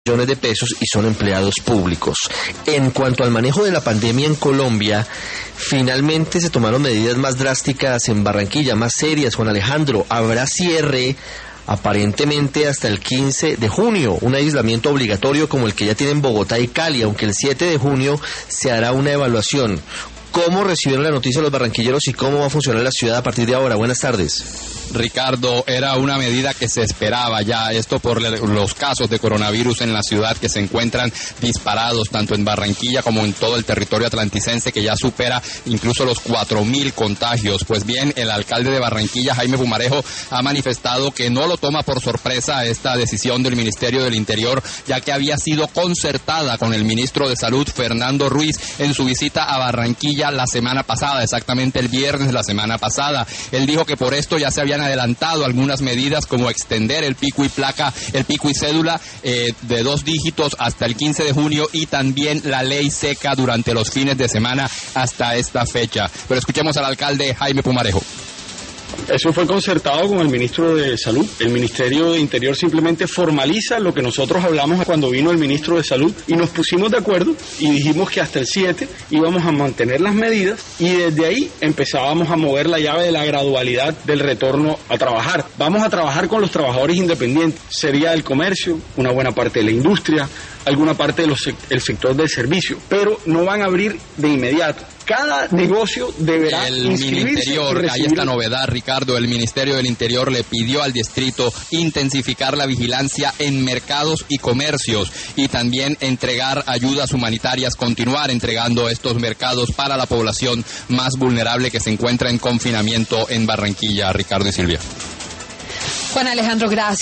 de pesos y son empleados públicos. En cuanto al manejo de la pandemia en Colombia, finalmente se tomaron medidas más drásticas en Barranquilla, más serias. Juan Alejandro, habrá cierre aparentemente hasta el 15 de junio, un aislamiento obligatorio como el que ya tienen Bogotá y Cali, aunque el 7 de junio se hará una evaluación. ¿Cómo recibieron la noticia los barranquilleros y cómo va a funcionar la ciudad a partir de ahora? Buenas tardes. Ricardo, era una medida que se esperaba ya, esto por los casos de coronavirus en la ciudad que se encuentran disparados tanto en Barranquilla como en todo el territorio atlanticense, que ya supera incluso los 4.000 contagios. Pues bien, el alcalde de Barranquilla, Jaime Pumarejo, ha manifestado que no lo toma por sorpresa esta decisión del Ministerio del Interior, ya que había sido concertada con el ministro de Salud, Fernando Ruiz, en su visita a Barranquilla la semana pasada, exactamente el viernes de la semana pasada. Él dijo que por esto ya se habían adelantado algunas medidas, como extender el pico y cédula de 2 dígitos hasta el 15 de junio y también la ley seca durante los fines de semana hasta esta fecha. Pero escuchemos al alcalde Jaime Pumarejo. Eso fue concertado con el ministro de Salud. El Ministerio de Interior simplemente formaliza lo que nosotros hablamos cuando vino el ministro de Salud y nos pusimos de acuerdo y dijimos que hasta el 7 íbamos a mantener las medidas y desde ahí empezábamos a mover la llave de la gradualidad del retorno a trabajar. Vamos a trabajar con los trabajadores independientes. Sería el comercio, una buena parte de la industria, alguna parte del sector del servicio, pero no van a abrir de inmediato. Cada negocio deberá inscribirse. Hay esta novedad, Ricardo. El Ministerio del Interior le pidió al distrito intensificar la vigilancia en mercados y comercios y también entregar ayudas humanitarias, continuar entregando estos mercados para la población más vulnerable que se encuentra en confinamiento en Barranquilla. Ricardo y Silvia. Juan Alejandro, gracias.